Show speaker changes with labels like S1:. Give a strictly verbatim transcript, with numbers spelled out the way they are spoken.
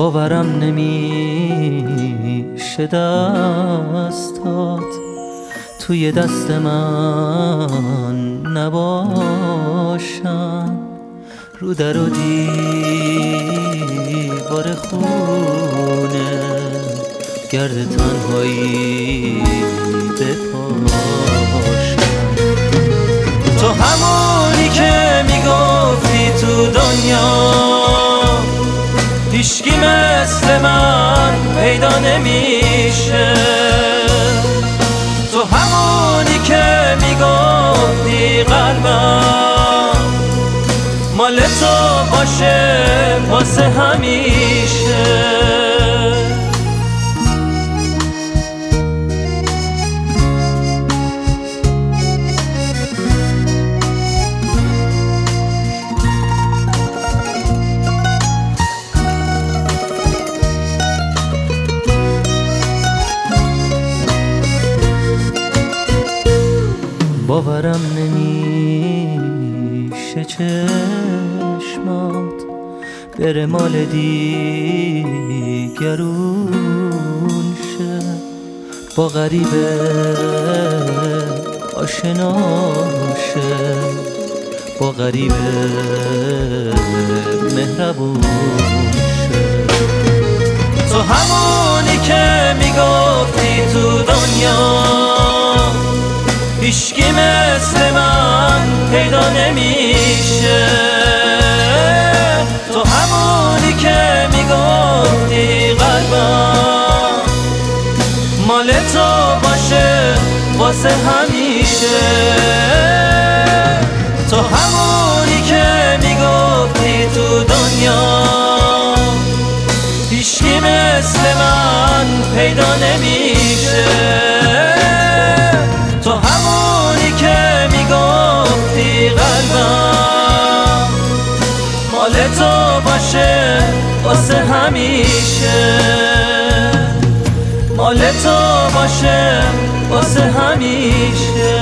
S1: باورم نمیشه دستات توی دست من نباشن، رو در و دیوار خونه گرد تنهایی بپاشن. تو همونی که میگفتی تو دنیا هیچکی مثل من پیدا نمیشه، تو همونی که میگفتی قلبم مال تو باشه واسه همیشه. باورم نمیشه چشمات بره مال دیگرون شه، با غریبه آشنا شه، با غریبه مهربون شه. تو همونی که میگفتی تو دنیا هیچکی مثل من پیدا نمیشه، تو همونی که میگفتی قلبم مال تو باشه واسه همیشه، تو همونی که میگفتی تو دنیا هیچکی مثل من پیدا نمیشه، تو همونی که میگفتی قلبم مال تو باشه واسه همیشه، مال تو باشه واسه همیشه.